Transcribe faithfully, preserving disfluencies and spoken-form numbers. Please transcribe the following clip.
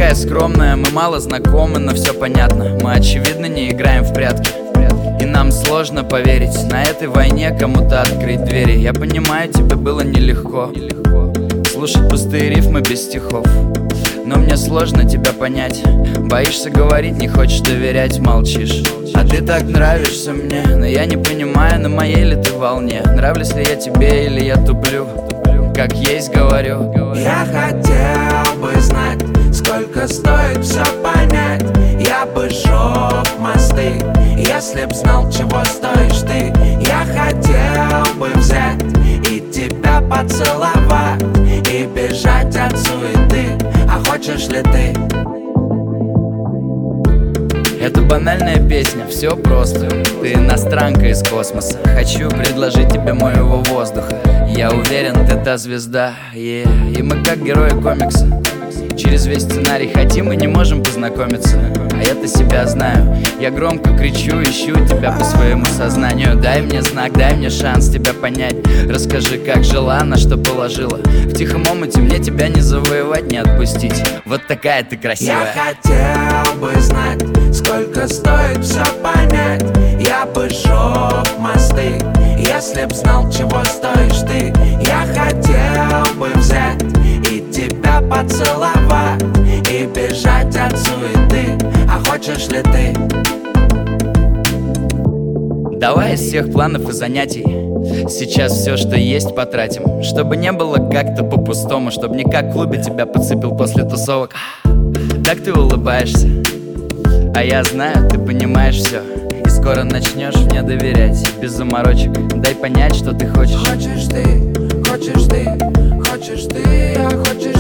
такая скромная, мы мало знакомы, но все понятно. Мы очевидно не играем в прятки, и нам сложно поверить на этой войне кому-то открыть двери. Я понимаю, тебе было нелегко слушать пустые рифмы без стихов, но мне сложно тебя понять. Боишься говорить, не хочешь доверять, молчишь. А ты так нравишься мне, но я не понимаю, на моей ли ты волне. Нравлюсь ли я тебе или я туплю? Как есть говорю. Я хотел бы знать, сколько стоит все понять. Я бы сжег мосты, если б знал, чего стоишь ты. Я хотел бы взять и тебя поцеловать, и бежать от суеты. А хочешь ли ты? Это банальная песня, все просто. Ты иностранка из космоса. Хочу предложить тебе моего воздуха. Я уверен, ты та звезда, yeah. И мы как герои комикса. Через весь сценарий хотим и не можем познакомиться. А я-то себя знаю. Я громко кричу, ищу тебя по своему сознанию. Дай мне знак, дай мне шанс тебя понять. Расскажи, как жила, на что положила. В тихом омуте мне тебя не завоевать, не отпустить. Вот такая ты красивая. Я хотел бы знать, сколько стоит все понять. Я бы сжег мосты, если б знал, чего стоишь ты. Я хотел бы взять и тебя поцеловать, и бежать от суеты. А хочешь ли ты? Давай из всех планов и занятий сейчас все, что есть, потратим, чтобы не было как-то по-пустому, чтобы не как в клубе тебя подцепил после тусовок. Так ты улыбаешься, а я знаю, ты понимаешь все. И скоро начнешь мне доверять, без заморочек. Дай понять, что ты хочешь. Хочешь ты, хочешь ты, хочешь ты, а хочешь